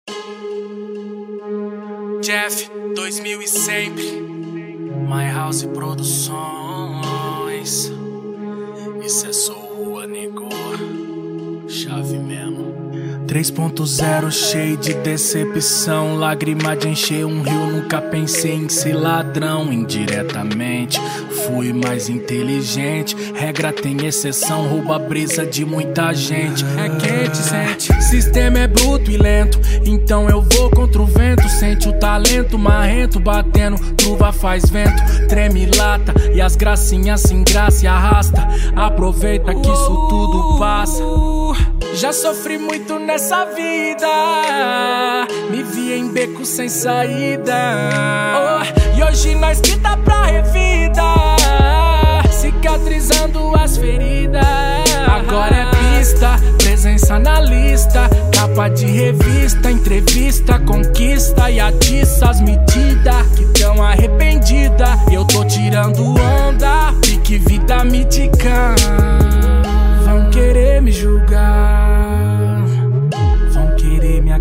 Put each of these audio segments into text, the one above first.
Jeff, 2000 e sempre. My House Produções. Isso é só rua, nego. Chave mesmo. 3.0 cheio de decepção, lágrima de encher um rio, nunca pensei em ser ladrão. Indiretamente fui mais inteligente, regra tem exceção, rouba a brisa de muita gente. É quente, sente, sistema é bruto e lento, então eu vou contra o vento. Sente o talento marrento batendo, truva faz vento, treme lata e as gracinhas sem graça e arrasta. Aproveita que isso tudo passa. Já sofri muito nessa vida, me vi em beco sem saída, e hoje nós que tá pra revida, cicatrizando as feridas. Agora é pista, presença na lista, capa de revista, entrevista, conquista e atiça as medidas que tão arrependida. Eu tô tirando onda, pique vida mítica. Vão querer me julgar, vão querer me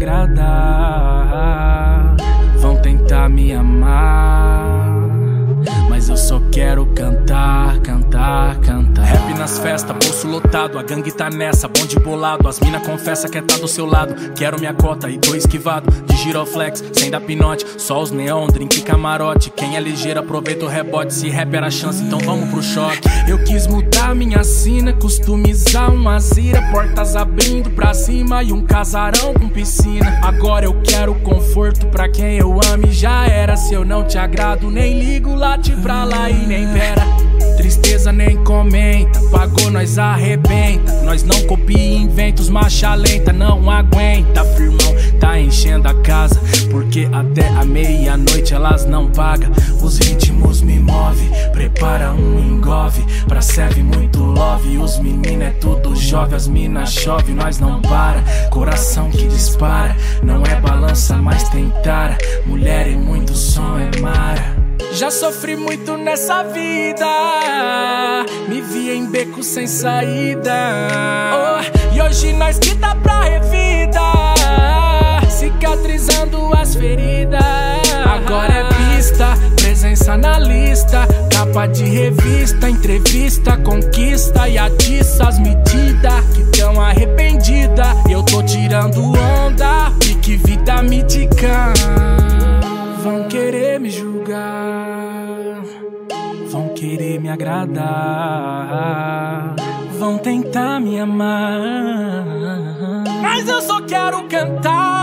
agradar, vão tentar me amar, mas eu só quero cantar, cantar, cantar. Rap nas festas, bolso lotado, a gangue tá nessa, bonde bolado. As mina confessa que tá do seu lado. Quero minha cota e tô esquivado de giroflex, sem dar pinote. Só os neon, drink e camarote. Quem é ligeiro aproveita o rebote. Se rap era chance, então vamos pro choque. Eu quis mudar minha sina, customizar uma zira, portas abrindo pra cima e um casarão com piscina. Agora eu quero conforto pra quem eu amo e já era. Se eu não te agrado, nem ligo, late pra lá e nem pera. Tristeza nem comenta, pagou nós arrebenta. Nós não copia inventos, marcha lenta, não aguenta. Firmão, tá enchendo a casa, porque até a meia-noite elas não pagam. Os ritmos me movem, prepara um engove, pra serve muito love. Os meninos é tudo jovem, as minas chove, nós não para. Coração que dispara, não é balança, mas tem tara. Mulher e muito som é mara. Já sofri muito nessa vida, me vi em beco sem saída, e hoje nós que tá pra revida, cicatrizando as feridas. Agora é pista, presença na lista, capa de revista, entrevista, conquista e atiça as medidas que tão arrependida. Eu tô tirando onda, pique vida mítica. Vão querer me julgar, vão querer me agradar, vão tentar me amar, mas eu só quero cantar.